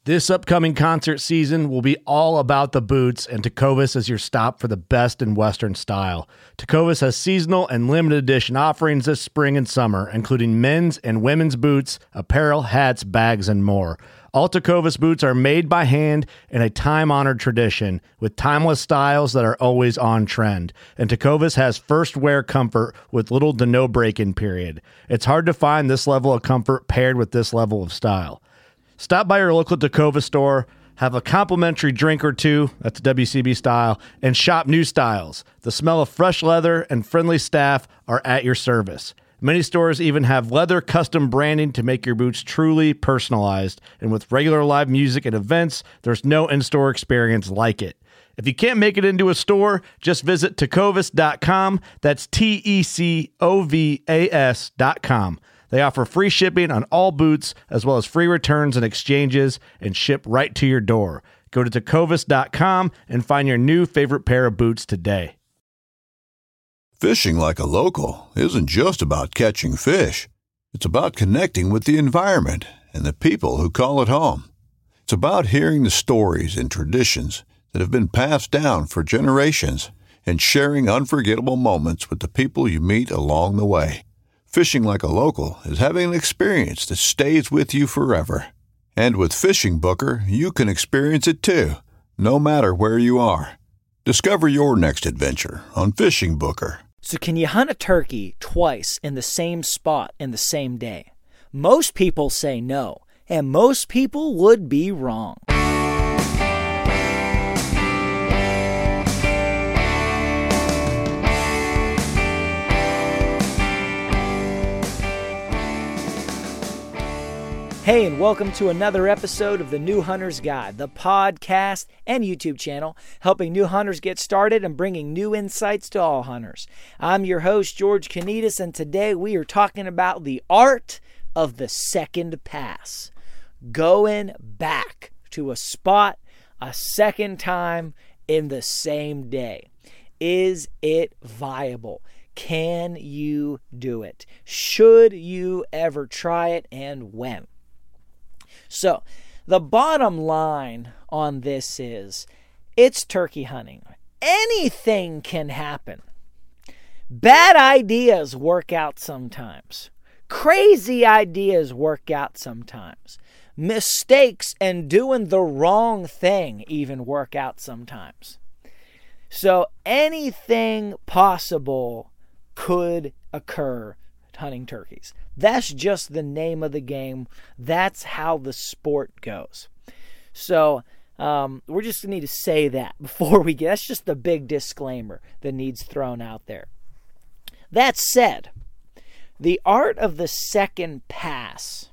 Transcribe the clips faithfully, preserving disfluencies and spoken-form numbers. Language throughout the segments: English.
This upcoming concert season will be all about the boots, and Tecovas is your stop for the best in Western style. Tecovas has seasonal and limited edition offerings this spring and summer, including men's and women's boots, apparel, hats, bags, and more. All Tecovas boots are made by hand in a time-honored tradition with timeless styles that are always on trend. And Tecovas has first wear comfort with little to no break-in period. It's hard to find this level of comfort paired with this level of style. Stop by your local Tecovas store, have a complimentary drink or two, that's W C B style, and shop new styles. The smell of fresh leather and friendly staff are at your service. Many stores even have leather custom branding to make your boots truly personalized. And with regular live music and events, there's no in-store experience like it. If you can't make it into a store, just visit tecovas dot com. That's T E C O V A S dot com. They offer free shipping on all boots, as well as free returns and exchanges, and ship right to your door. Go to tecovas dot com and find your new favorite pair of boots today. Fishing like a local isn't just about catching fish. It's about connecting with the environment and the people who call it home. It's about hearing the stories and traditions that have been passed down for generations and sharing unforgettable moments with the people you meet along the way. Fishing like a local is having an experience that stays with you forever. And with Fishing Booker, you can experience it too, no matter where you are. Discover your next adventure on Fishing Booker. So can you hunt a turkey twice in the same spot in the same day? Most people say no, and most people would be wrong. Hey, and welcome to another episode of the New Hunter's Guide, the podcast and YouTube channel helping new hunters get started and bringing new insights to all hunters. I'm your host, George Kanitas, and today we are talking about the art of the second pass. Going back to a spot a second time in the same day. Is it viable? Can you do it? Should you ever try it, and when? So, the bottom line on this is, it's turkey hunting. Anything can happen. Bad ideas work out sometimes. Crazy ideas work out sometimes. Mistakes and doing the wrong thing even work out sometimes. So, anything possible could occur hunting turkeys. That's just the name of the game. That's how the sport goes. So um, we're just going to need to say that before we get. That's just the big disclaimer that needs thrown out there. That said, the art of the second pass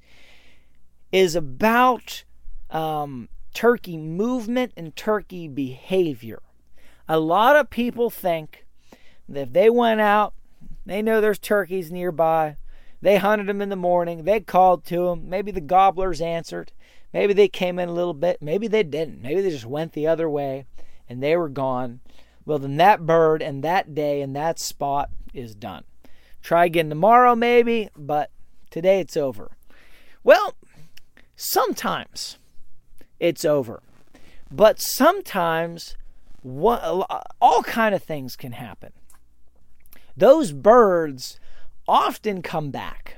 is about um, turkey movement and turkey behavior. A lot of people think that if they went out, they know there's turkeys nearby. They hunted them in the morning. They called to them. Maybe the gobblers answered. Maybe they came in a little bit. Maybe they didn't. Maybe they just went the other way and they were gone. Well, then that bird and that day and that spot is done. Try again tomorrow maybe, but today it's over. Well, sometimes it's over. But sometimes what, all kind of things can happen. Those birds often come back.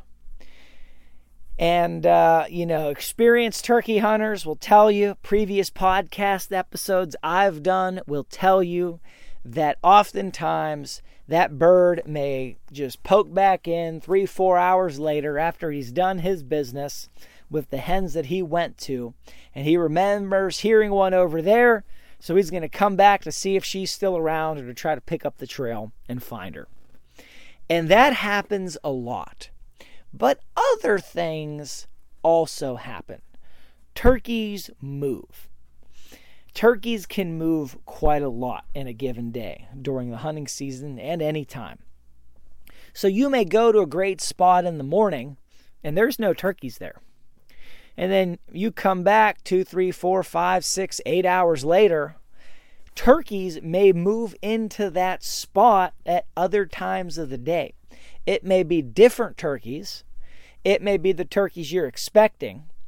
And, uh, you know, experienced turkey hunters will tell you, previous podcast episodes I've done will tell you that oftentimes that bird may just poke back in three, four hours later after he's done his business with the hens that he went to. And he remembers hearing one over there, so he's going to come back to see if she's still around or to try to pick up the trail and find her. And that happens a lot. But other things also happen. Turkeys move. Turkeys can move quite a lot in a given day during the hunting season and any time. So you may go to a great spot in the morning and there's no turkeys there. And then you come back two, three, four, five, six, eight hours later. Turkeys may move into that spot at other times of the day. It may be different turkeys. It may be the turkeys you're expecting.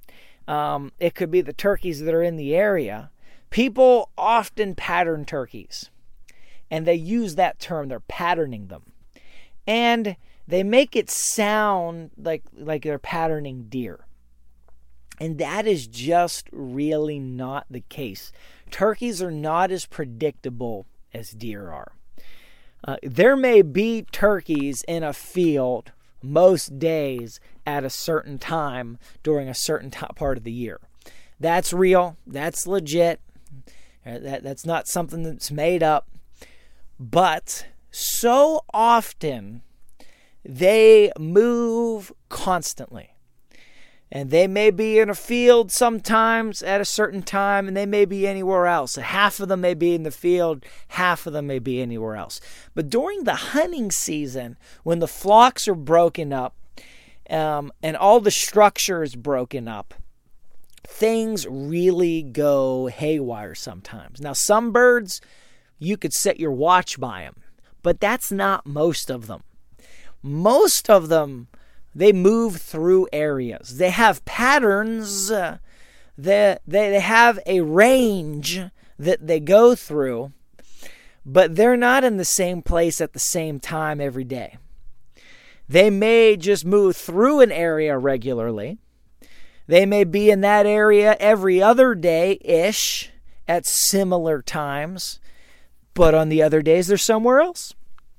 Um, it could be the turkeys that are in the area. People often pattern turkeys, and they use that term. They're patterning them, and they make it sound like like they're patterning deer. And that is just really not the case. Turkeys are not as predictable as deer are. Uh, there may be turkeys in a field most days at a certain time during a certain t- part of the year. That's real. That's legit. That, that's not something that's made up. But so often they move constantly. And they may be in a field sometimes at a certain time, and they may be anywhere else. Half of them may be in the field, half of them may be anywhere else. But during the hunting season, when the flocks are broken up, um, and all the structure is broken up, things really go haywire sometimes. Now, some birds, you could set your watch by them, but that's not most of them. Most of them, they move through areas. They have patterns. Uh, they, they, they have a range that they go through, but they're not in the same place at the same time every day. They may just move through an area regularly. They may be in that area every other day-ish at similar times, but on the other days they're somewhere else.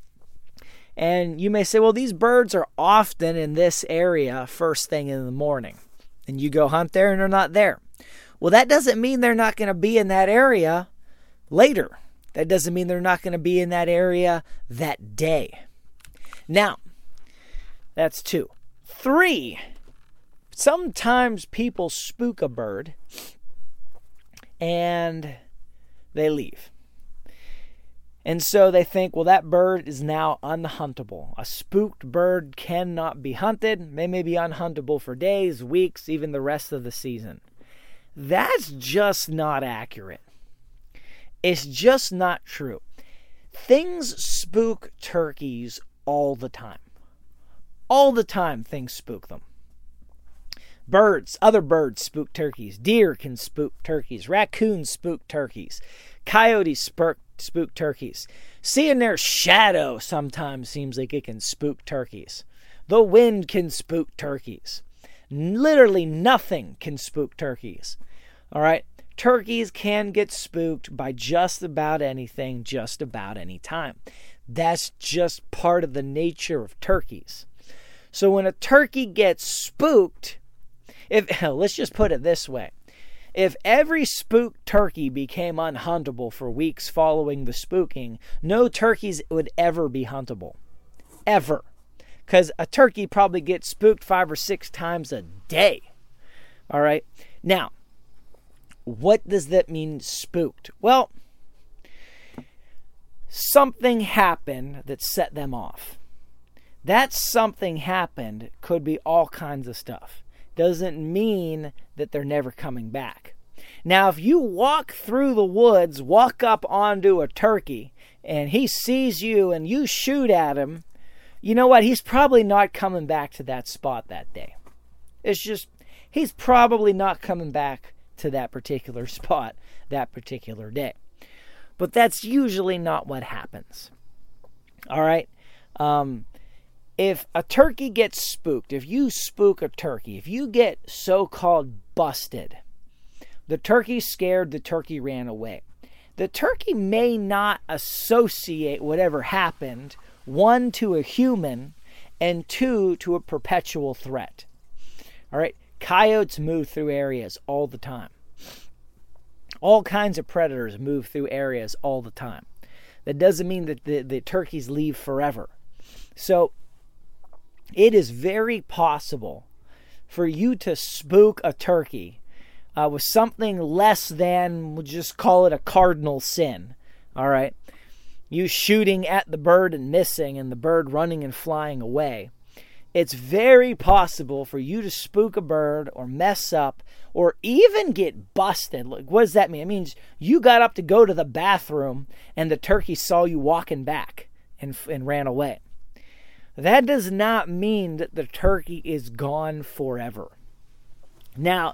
And you may say, well, these birds are often in this area first thing in the morning. And you go hunt there and they're not there. Well, that doesn't mean they're not going to be in that area later. That doesn't mean they're not going to be in that area that day. Now, that's two. Three, sometimes people spook a bird and they leave. And so they think, well, that bird is now unhuntable. A spooked bird cannot be hunted. They may be unhuntable for days, weeks, even the rest of the season. That's just not accurate. It's just not true. Things spook turkeys all the time. All the time things spook them. Birds, other birds spook turkeys. Deer can spook turkeys. Raccoons spook turkeys. Coyotes spook spook turkeys. Seeing their shadow sometimes seems like it can spook turkeys. The wind can spook turkeys. Literally nothing can spook turkeys. All right? Turkeys can get spooked by just about anything, just about any time. That's just part of the nature of turkeys. So when a turkey gets spooked, if let's just put it this way. If every spooked turkey became unhuntable for weeks following the spooking, no turkeys would ever be huntable. Ever. Because a turkey probably gets spooked five or six times a day. All right? Now, what does that mean, spooked? Well, something happened that set them off. That something happened could be all kinds of stuff. Doesn't mean that they're never coming back. Now, if you walk through the woods, walk up onto a turkey, and he sees you and you shoot at him, you know what? He's probably not coming back to that spot that day. It's just, he's probably not coming back to that particular spot that particular day. But that's usually not what happens. All right? Um... If a turkey gets spooked, if you spook a turkey, if you get so-called busted, the turkey's scared, the turkey ran away. The turkey may not associate whatever happened, one, to a human, and two, to a perpetual threat. All right? Coyotes move through areas all the time. All kinds of predators move through areas all the time. That doesn't mean that the, the turkeys leave forever. So, it is very possible for you to spook a turkey uh, with something less than, we'll just call it a cardinal sin. All right? You shooting at the bird and missing and the bird running and flying away. It's very possible for you to spook a bird or mess up or even get busted. Like, what does that mean? It means you got up to go to the bathroom and the turkey saw you walking back and, and ran away. That does not mean that the turkey is gone forever. Now,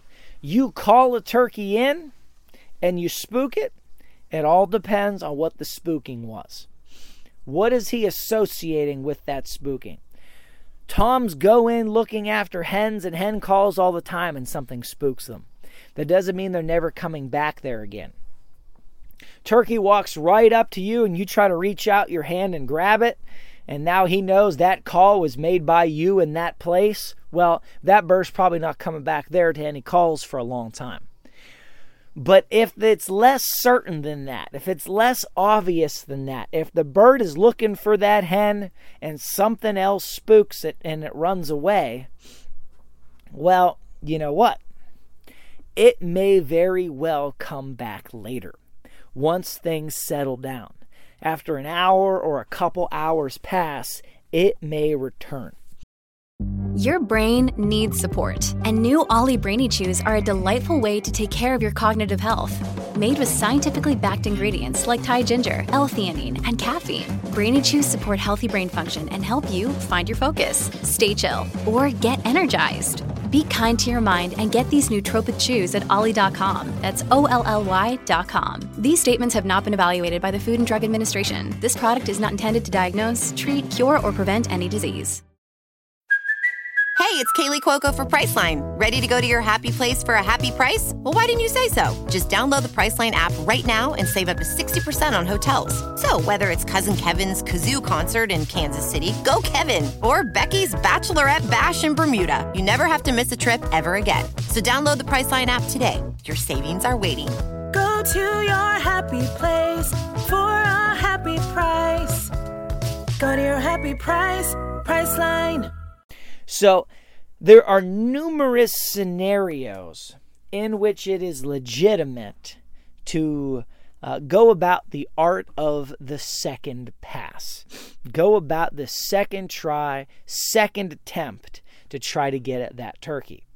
you call a turkey in and you spook it, it all depends on what the spooking was. What is he associating with that spooking? Toms go in looking after hens and hen calls all the time and something spooks them. That doesn't mean they're never coming back there again. Turkey walks right up to you and you try to reach out your hand and grab it, and now he knows that call was made by you in that place. Well, that bird's probably not coming back there to any calls for a long time. But if it's less certain than that, if it's less obvious than that, if the bird is looking for that hen and something else spooks it and it runs away, well, you know what? It may very well come back later, once things settle down. After an hour or a couple hours pass, it may return. Your brain needs support, and new Ollie Brainy Chews are a delightful way to take care of your cognitive health. Made with scientifically backed ingredients like Thai ginger, L-theanine, and caffeine, Brainy Chews support healthy brain function and help you find your focus, stay chill, or get energized. Be kind to your mind and get these nootropic chews at ollie dot com. That's O L L Y dot com. These statements have not been evaluated by the Food and Drug Administration. This product is not intended to diagnose, treat, cure, or prevent any disease. Hey, it's Kaylee Cuoco for Priceline. Ready to go to your happy place for a happy price? Well, why didn't you say so? Just download the Priceline app right now and save up to sixty percent on hotels. So whether it's Cousin Kevin's Kazoo Concert in Kansas City, go Kevin, or Becky's Bachelorette Bash in Bermuda, you never have to miss a trip ever again. So download the Priceline app today. Your savings are waiting. Go to your happy place for a happy price. Go to your happy price, Priceline. So there are numerous scenarios in which it is legitimate to uh, go about the art of the second pass. Go about the second try, second attempt to try to get at that turkey.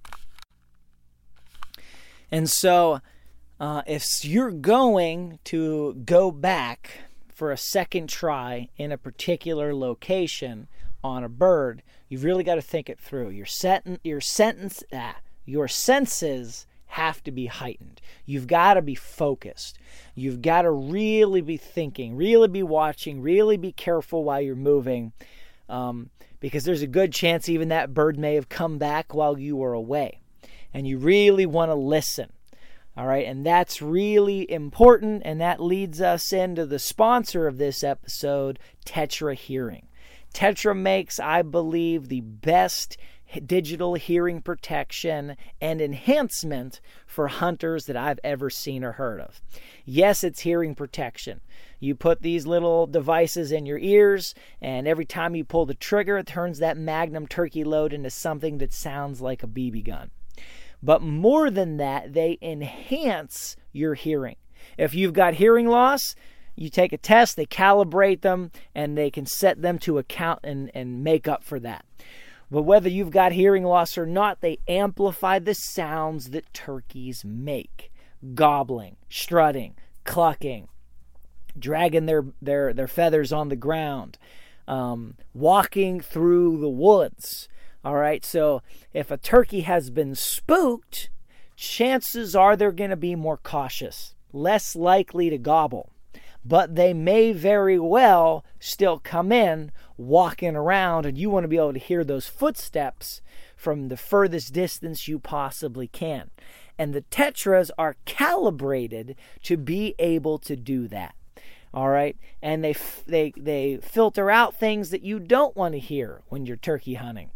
And so uh, if you're going to go back for a second try in a particular location on a bird, you've really got to think it through. Your sentence, your sentence, ah, your senses have to be heightened. You've got to be focused. You've got to really be thinking, really be watching, really be careful while you're moving, um, because there's a good chance even that bird may have come back while you were away, and you really want to listen. All right, and that's really important, and that leads us into the sponsor of this episode, Tetra Hearing. Tetra makes, I believe, the best digital hearing protection and enhancement for hunters that I've ever seen or heard of. Yes, it's hearing protection. You put these little devices in your ears, and every time you pull the trigger, it turns that Magnum turkey load into something that sounds like a B B gun. But more than that, they enhance your hearing. If you've got hearing loss, you take a test, they calibrate them, and they can set them to account and, and make up for that. But whether you've got hearing loss or not, they amplify the sounds that turkeys make. Gobbling, strutting, clucking, dragging their, their, their feathers on the ground, um, walking through the woods. All right, so if a turkey has been spooked, chances are they're going to be more cautious, less likely to gobble. But they may very well still come in walking around, and you want to be able to hear those footsteps from the furthest distance you possibly can. And the Tetras are calibrated to be able to do that. All right, and they they they filter out things that you don't want to hear when you're turkey hunting,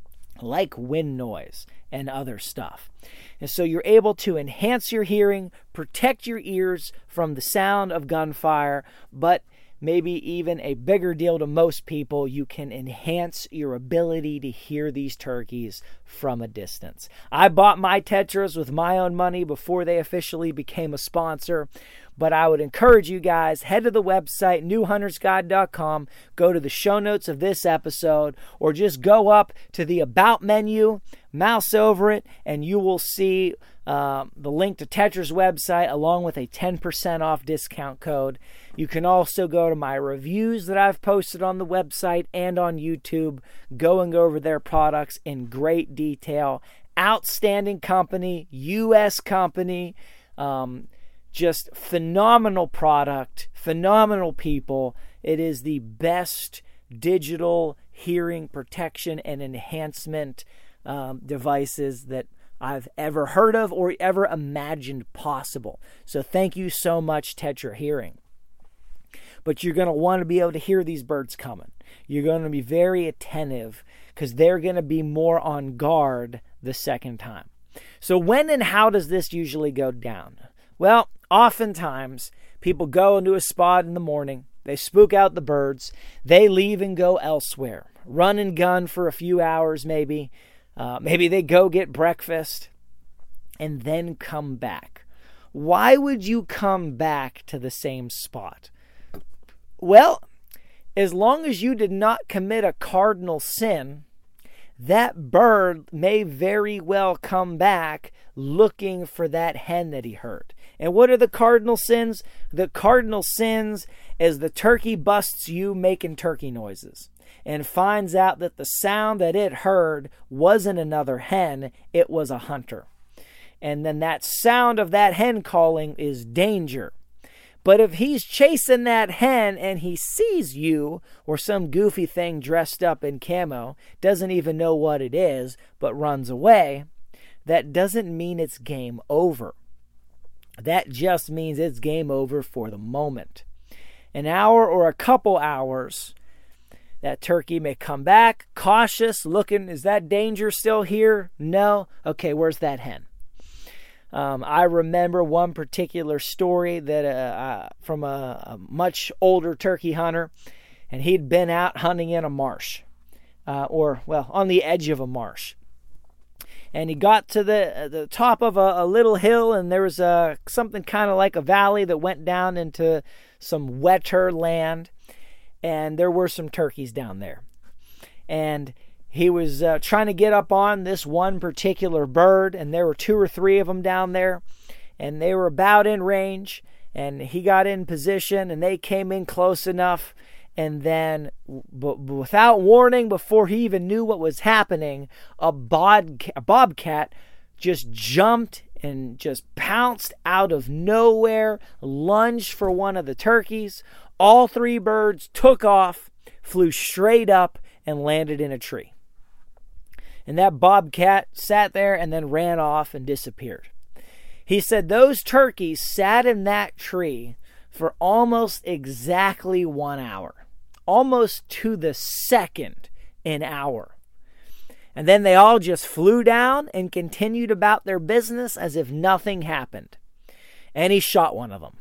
like wind noise and other stuff. And so you're able to enhance your hearing, protect your ears from the sound of gunfire, but maybe even a bigger deal to most people, you can enhance your ability to hear these turkeys from a distance. I bought my Tetras with my own money before they officially became a sponsor. But I would encourage you guys, head to the website, new hunters guide dot com, go to the show notes of this episode, or just go up to the About menu, mouse over it, and you will see uh, the link to Tetra's website along with a ten percent off discount code. You can also go to my reviews that I've posted on the website and on YouTube, going over their products in great detail, outstanding company, U S company, um, just phenomenal product, phenomenal people. It is the best digital hearing protection and enhancement um, devices that I've ever heard of or ever imagined possible. So thank you so much, Tetra Hearing. But you're going to want to be able to hear these birds coming. You're going to be very attentive because they're going to be more on guard the second time. So when and how does this usually go down? Well, oftentimes people go into a spot in the morning, they spook out the birds, they leave and go elsewhere, run and gun for a few hours maybe, uh, maybe they go get breakfast and then come back. Why would you come back to the same spot? Well, as long as you did not commit a cardinal sin, that bird may very well come back looking for that hen that he heard. And what are the cardinal sins? The cardinal sins is the turkey busts you making turkey noises and finds out that the sound that it heard wasn't another hen, it was a hunter. And then that sound of that hen calling is danger. But if he's chasing that hen and he sees you or some goofy thing dressed up in camo, doesn't even know what it is, but runs away, that doesn't mean it's game over. That just means it's game over for the moment. An hour or a couple hours, that turkey may come back, cautious, looking, is that danger still here? No? Okay, where's that hen? Um, I remember one particular story that uh, uh, from a, a much older turkey hunter, and he'd been out hunting in a marsh, uh, or, well, on the edge of a marsh. And he got to the uh, the top of a, a little hill, and there was a, something kind of like a valley that went down into some wetter land, and there were some turkeys down there. And he was uh, trying to get up on this one particular bird, and there were two or three of them down there, and they were about in range, and he got in position, and they came in close enough, and then b- without warning, before he even knew what was happening, a, bod- a bobcat just jumped and just pounced out of nowhere, lunged for one of the turkeys. All three birds took off, flew straight up, and landed in a tree. And that bobcat sat there and then ran off and disappeared. He said those turkeys sat in that tree for almost exactly one hour. Almost to the second an hour. And then they all just flew down and continued about their business as if nothing happened. And he shot one of them.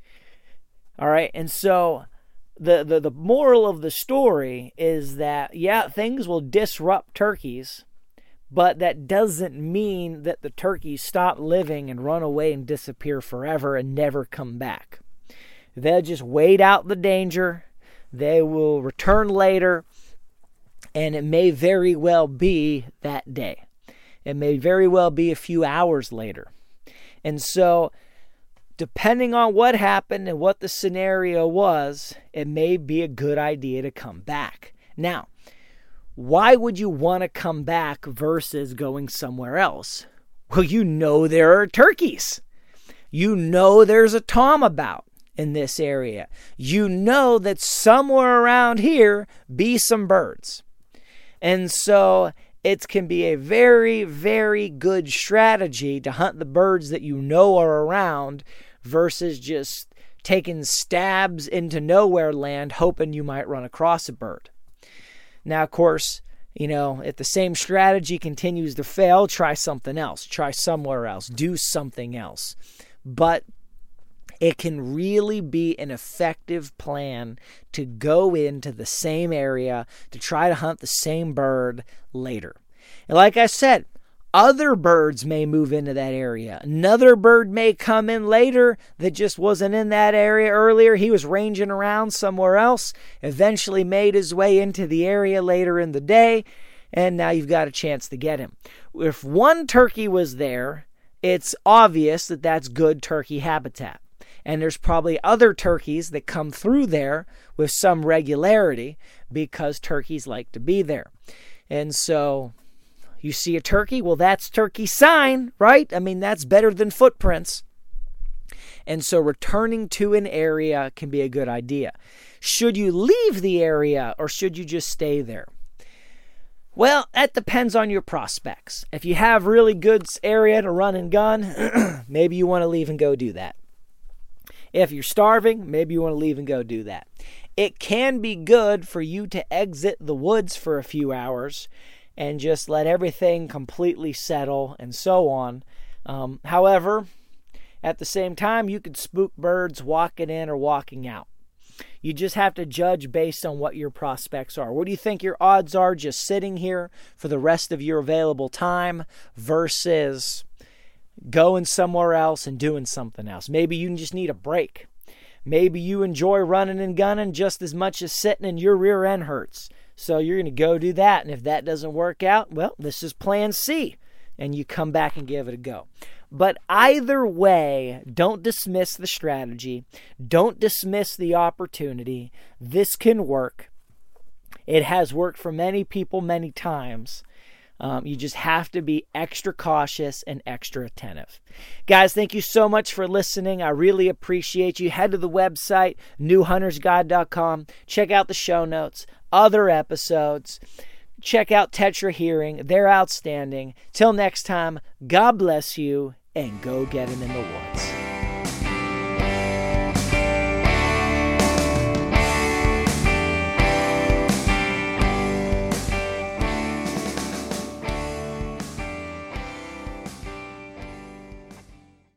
All right, and so the, the, the moral of the story is that, yeah, things will disrupt turkeys, but that doesn't mean that the turkeys stop living and run away and disappear forever and never come back. They'll just wait out the danger. They will return later, and it may very well be that day. It may very well be a few hours later. And so, depending on what happened and what the scenario was, it may be a good idea to come back. Now, why would you want to come back versus going somewhere else? Well, you know there are turkeys. You know there's a tom about in this area. You know that somewhere around here be some birds. And so it can be a very, very good strategy to hunt the birds that you know are around versus just taking stabs into nowhere land hoping you might run across a bird. Now, of course, you know, if the same strategy continues to fail, try something else. Try somewhere else. Do something else. But it can really be an effective plan to go into the same area to try to hunt the same bird later. And like I said, other birds may move into that area. Another bird may come in later that just wasn't in that area earlier. He was ranging around somewhere else, eventually made his way into the area later in the day, and now you've got a chance to get him. If one turkey was there, it's obvious that that's good turkey habitat. And there's probably other turkeys that come through there with some regularity because turkeys like to be there. And so You see a turkey? Well, that's turkey sign, right? I mean, that's better than footprints. And so returning to an area can be a good idea. Should you leave the area or should you just stay there? Well, that depends on your prospects. If you have really good area to run and gun, maybe you want to leave and go do that. If you're starving, maybe you want to leave and go do that. It can be good for you to exit the woods for a few hours and just let everything completely settle and so on. Um, however, at the same time, you could spook birds walking in or walking out. You just have to judge based on what your prospects are. What do you think your odds are just sitting here for the rest of your available time versus going somewhere else and doing something else? Maybe you just need a break. Maybe you enjoy running and gunning just as much as sitting and your rear end hurts. So you're going to go do that. And if that doesn't work out, well, this is plan C. And you come back and give it a go. But either way, don't dismiss the strategy. Don't dismiss the opportunity. This can work. It has worked for many people many times. Um, you just have to be extra cautious and extra attentive. Guys, thank you so much for listening. I really appreciate you. Head to the website, new hunters guide dot com. Check out the show notes, other episodes. Check out Tetra Hearing. They're outstanding. Till next time, God bless you, and go get them in the woods.